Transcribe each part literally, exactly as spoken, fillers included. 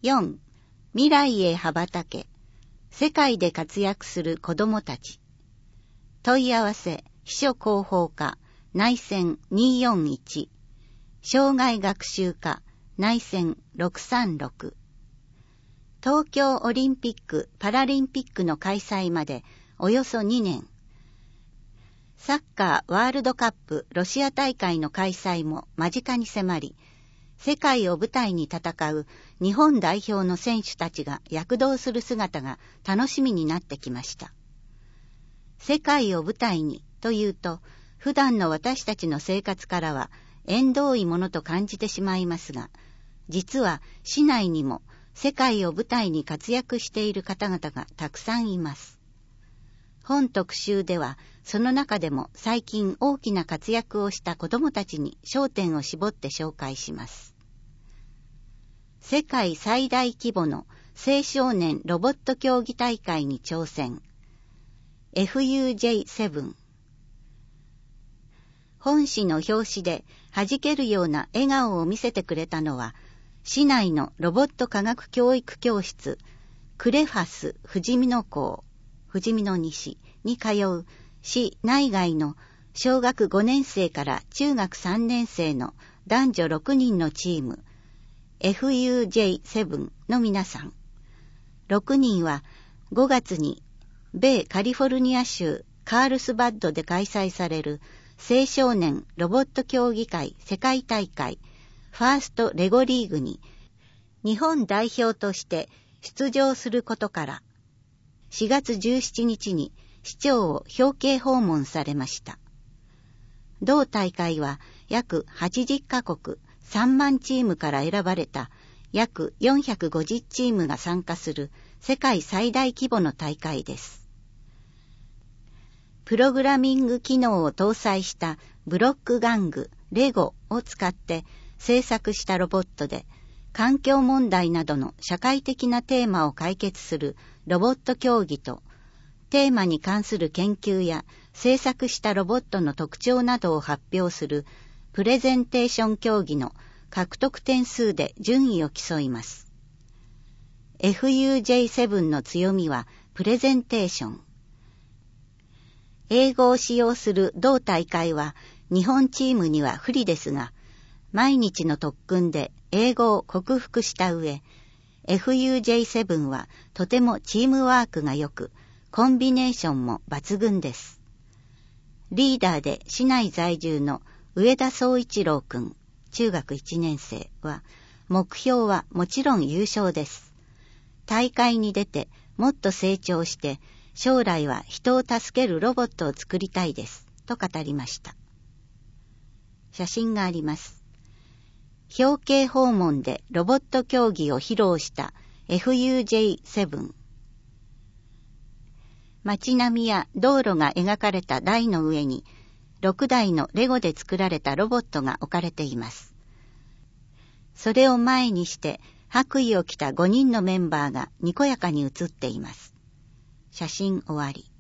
よん. 未来へ羽ばたけ。世界で活躍する子どもたち。問い合わせ、秘書広報課、内線にーよんいち。障害学習課、内線ろくさんろく。東京オリンピック・パラリンピックの開催までおよそにねん。サッカーワールドカップロシア大会の開催も間近に迫り、世界を舞台に戦う日本代表の選手たちが躍動する姿が楽しみになってきました。世界を舞台にというと、普段の私たちの生活からは縁遠いものと感じてしまいますが、実は市内にも世界を舞台に活躍している方々がたくさんいます。本特集では、その中でも最近大きな活躍をした子どもたちに焦点を絞って紹介します。世界最大規模の青少年ロボット競技大会に挑戦。エフユージェイセブン。本誌の表紙で弾けるような笑顔を見せてくれたのは、市内のロボット科学教育教室、クレファス富士見野校、富士見野西に通う市内外の小学ごねん生から中学さんねん生の男女ろくにんのチーム、エフユージェイセブン の皆さん。ろくにんはごがつに米カリフォルニア州カールスバッドで開催される青少年ロボット競技会世界大会ファーストレゴリーグに日本代表として出場することからしがつじゅうしちにちに市長を表敬訪問されました。同大会は約はちじゅっかこくさんまんチームから選ばれた約よんひゃくごじゅうチームが参加する世界最大規模の大会です。プログラミング機能を搭載したブロック玩具レゴを使って制作したロボットで、環境問題などの社会的なテーマを解決するロボット競技と、テーマに関する研究や制作したロボットの特徴などを発表するプレゼンテーション競技の獲得点数で順位を競います。エフユージェイセブン の強みはプレゼンテーション。英語を使用する同大会は日本チームには不利ですが、毎日の特訓で英語を克服した上、エフユージェイセブン はとてもチームワークが良く、コンビネーションも抜群です。リーダーで市内在住の上田宗一郎くん、中学いちねん生は、目標はもちろん優勝です。大会に出てもっと成長して、将来は人を助けるロボットを作りたいです、と語りました。写真があります。表敬訪問でロボット競技を披露した エフユージェイセブン。街並みや道路が描かれた台の上にろくだいのレゴで作られたロボットが置かれています。それを前にして白衣を着たごにんのメンバーがにこやかに写っています。写真終わり。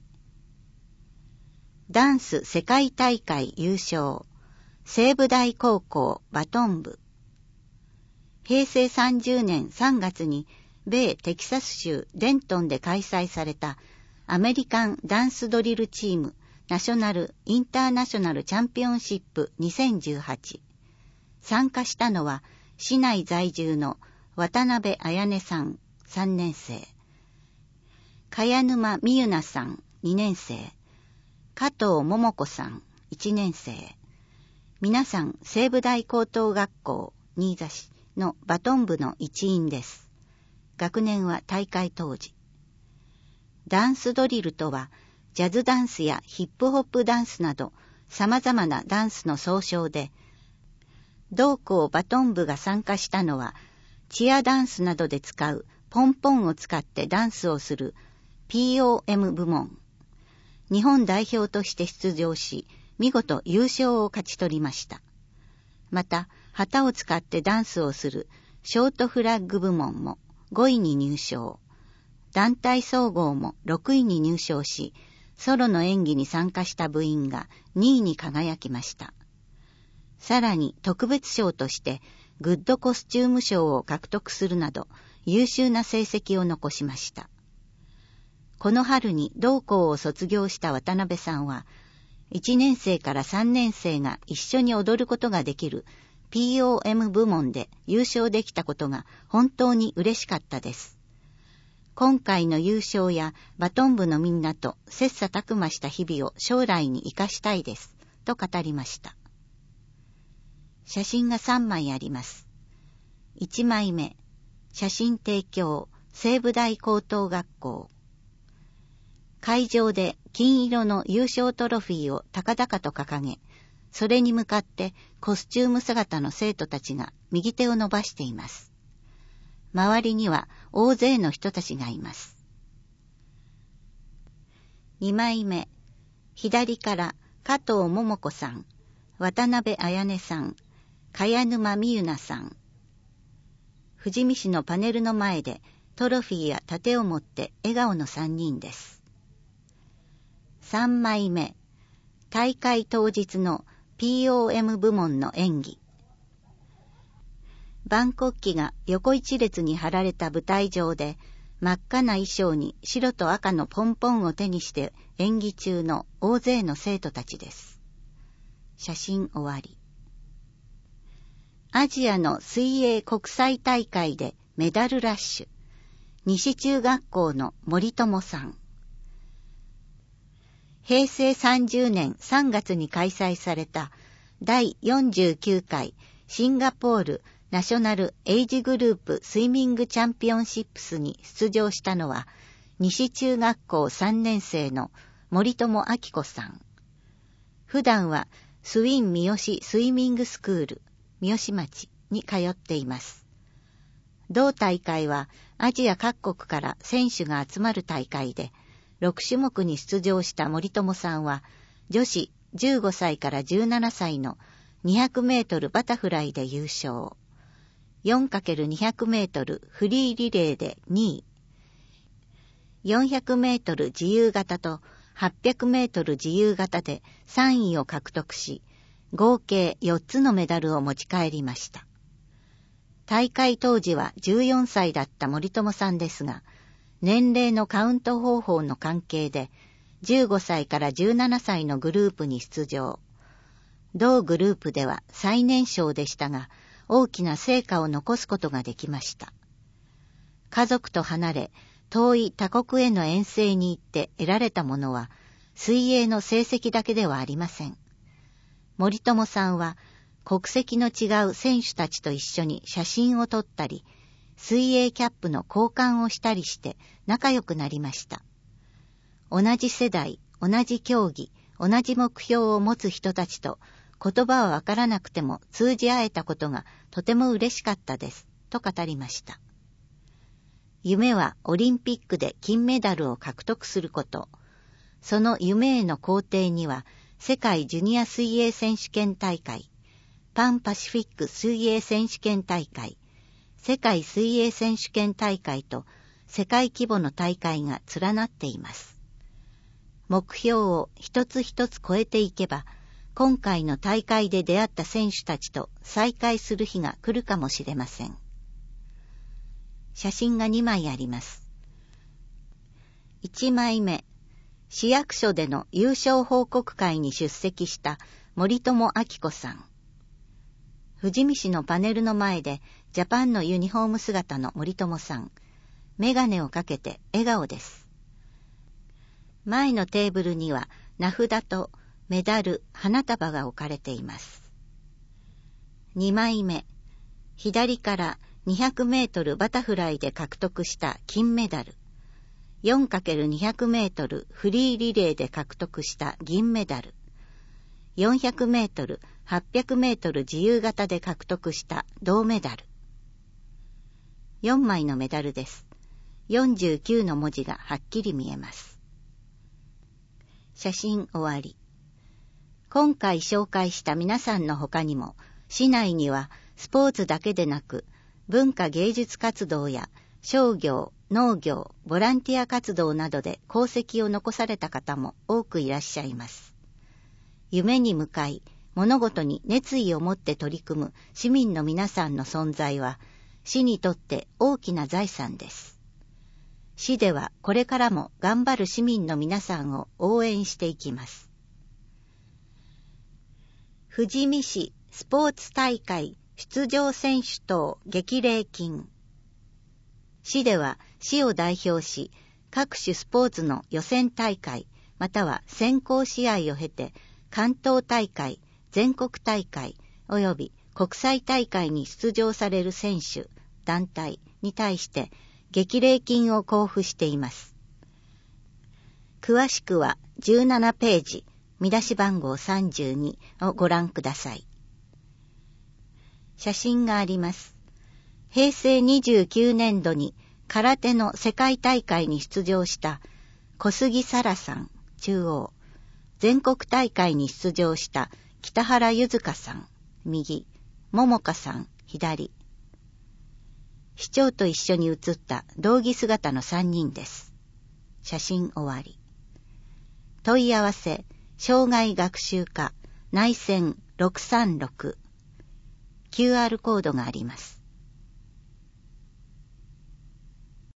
ダンス世界大会優勝。西武大高校バトン部。へいせいさんじゅうねんさんがつに米テキサス州デントンで開催されたアメリカンダンスドリルチームナショナルインターナショナルチャンピオンシップにせんじゅうはち。参加したのは市内在住の渡辺彩音さんさんねん生、茅沼美優奈さんにねん生、加藤桃子さんいちねん生。皆さん西武大高等学校新座市のバトン部の一員です。学年は大会当時。ダンスドリルとは、ジャズダンスやヒップホップダンスなど様々なダンスの総称で、同校バトン部が参加したのは、チアダンスなどで使うポンポンを使ってダンスをする ピーオーエム 部門。日本代表として出場し、見事優勝を勝ち取りました。また、旗を使ってダンスをするショートフラッグ部門もごいに入賞。団体総合もろくいに入賞し、ソロの演技に参加した部員がにいに輝きました。さらに特別賞としてグッドコスチューム賞を獲得するなど優秀な成績を残しました。この春に同校を卒業した渡辺さんは、いちねん生からさんねん生が一緒に踊ることができる ピーオーエム 部門で優勝できたことが本当に嬉しかったです。今回の優勝やバトン部のみんなと切磋琢磨した日々を将来に生かしたいです、と語りました。写真がさんまいあります。いちまいめ、写真提供、西武大高等学校。会場で金色の優勝トロフィーを高々と掲げ、それに向かってコスチューム姿の生徒たちが右手を伸ばしています。周りには大勢の人たちがいます。にまいめ、左から加藤桃子さん、渡辺彩音さん、茅沼美優奈さん。富士見市のパネルの前でトロフィーや盾を持って笑顔のさんにんです。さんまいめ、大会当日の ピーオーエム 部門の演技。万国旗が横一列に張られた舞台上で、真っ赤な衣装に白と赤のポンポンを手にして演技中の大勢の生徒たちです。写真終わり。アジアの水泳国際大会でメダルラッシュ。西中学校の森友さん。へいせいさんじゅうねんさんがつに開催されただいよんじゅうきゅうかいシンガポールナショナルエイジグループスイミングチャンピオンシップスに出場したのは西中学校さんねん生の森友明子さん。普段はスウィン三好スイミングスクール三好町に通っています。同大会はアジア各国から選手が集まる大会で、ろくしゅもくに出場した森友さんは女子じゅうごさいからじゅうななさいのにひゃくメートルバタフライで優勝、よんかけるにひゃくメートルフリーリレーでにい、よんひゃくメートル自由形とはっぴゃくメートル自由形でさんいを獲得し、合計よっつのメダルを持ち帰りました。大会当時はじゅうよんさいだった森友さんですが、年齢のカウント方法の関係でじゅうごさいからじゅうななさいのグループに出場。同グループでは最年少でしたが、大きな成果を残すことができました。家族と離れ、遠い他国への遠征に行って得られたものは、水泳の成績だけではありません。森友さんは、国籍の違う選手たちと一緒に写真を撮ったり、水泳キャップの交換をしたりして仲良くなりました。同じ世代、同じ競技、同じ目標を持つ人たちと言葉はわからなくても通じ合えたことがとても嬉しかったです、と語りました。夢はオリンピックで金メダルを獲得すること。その夢への行程には世界ジュニア水泳選手権大会、パンパシフィック水泳選手権大会、世界水泳選手権大会と世界規模の大会が連なっています。目標を一つ一つ超えていけば、今回の大会で出会った選手たちと再会する日が来るかもしれません。写真がにまいあります。いちまいめ、市役所での優勝報告会に出席した森友明子さん。富士見市のパネルの前でジャパンのユニフォーム姿の森友さん、メガネをかけて笑顔です。前のテーブルには名札とメダル、花束が置かれています。にまいめ、左からにひゃくメートルバタフライで獲得した金メダル、よんかけるにひゃくメートルフリーリレーで獲得した銀メダル、よんひゃくメートル、はっぴゃくメートル自由形で獲得した銅メダル。よんまいのメダルです。よんじゅうきゅうの文字がはっきり見えます。写真終わり。今回紹介した皆さんの他にも、市内にはスポーツだけでなく、文化芸術活動や商業、農業、ボランティア活動などで功績を残された方も多くいらっしゃいます。夢に向かい、 物事に熱意を持って取り組む市民の皆さんの存在は、市にとって大きな財産です。市ではこれからも頑張る市民の皆さんを応援していきます。富士見市スポーツ大会出場選手等激励金。市では市を代表し、各種スポーツの予選大会、または選考試合を経て、関東大会、全国大会、及び国際大会に出場される選手、団体に対して激励金を交付しています。詳しくはじゅうななページ、見出し番号さんじゅうにをご覧ください。写真があります。へいせいにじゅうきゅうねんどに空手の世界大会に出場した小杉沙羅さん、中央。全国大会に出場した北原ゆずかさん、右。桃香さん、左。市長と一緒に写った道着姿のさんにんです。写真終わり。問い合わせ、障害学習課、内線ろくさんろく。キューアール コードがあります。